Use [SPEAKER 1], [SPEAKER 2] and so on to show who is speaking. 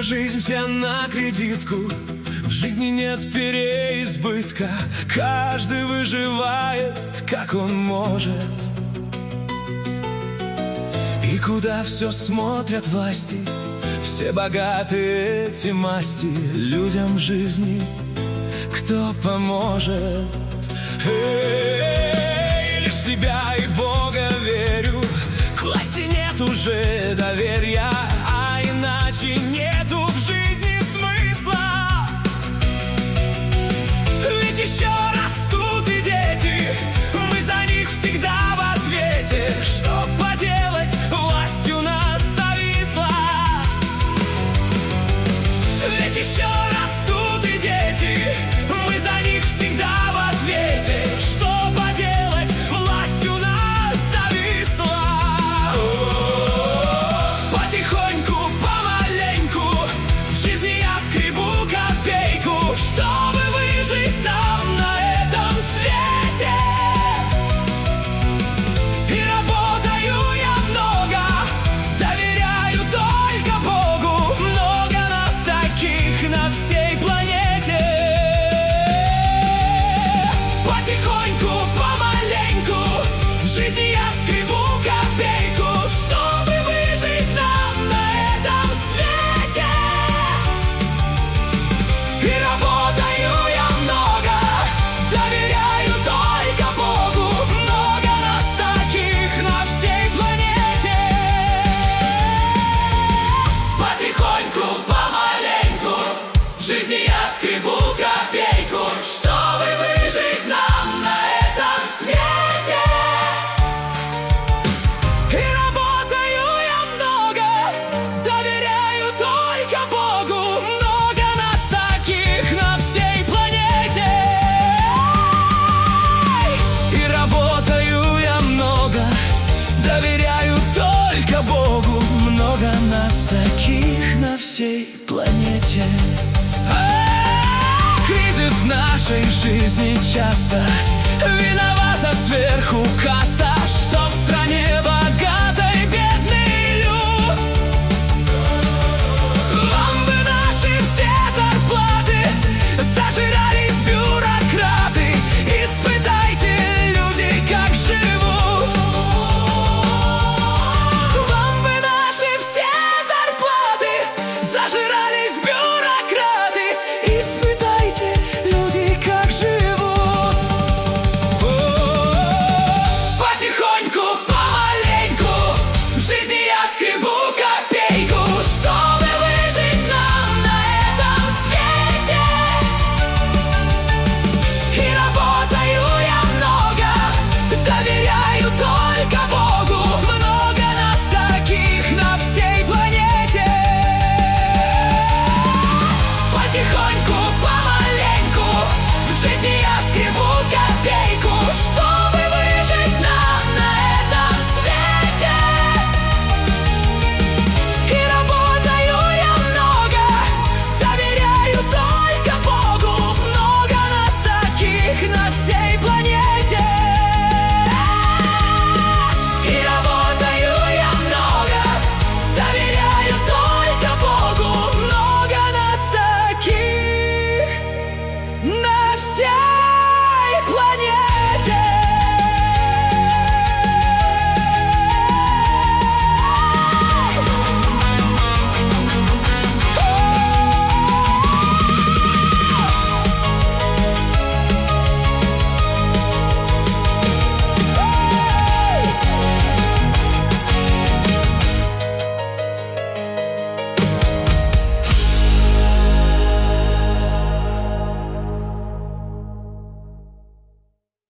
[SPEAKER 1] жизнь вся на кредитку, в жизни нет переизбытка. Каждый выживает, как он может. И куда все смотрят власти, все богатые эти масти. Людям в жизни кто поможет? Лишь себя и Бога верю, к власти нет уже доверия, а иначе нету в жизни смысла. Ведь еще растут и дети, мы за них всегда в ответе. Что поделать, власть у нас зависла. Ведь еще растут и дети, мы за них всегда в ответе. Что поделать, власть у нас зависла. Потихоньку, помаленьку, в жизни я скребу копейку, чтобы выжить нам на этом свете. И работаю я много, доверяю только Богу. Много нас таких на всей планете. Потихоньку, помаленьку, в жизни я скребу копейку, чтобы выжить нам на этом свете. И работаю я много, доверяю только Богу. Много нас таких на всей планете. Потихоньку, помаленьку, в жизни я скребу копейку, чтобы выжить нам на этом свете. И работаю я много, доверяю только Богу. Много нас таких на всей планете. И работаю я много, доверяю только Богу. Много нас таких на всей планете. Кризис в нашей жизни часто, виновата сверху каста.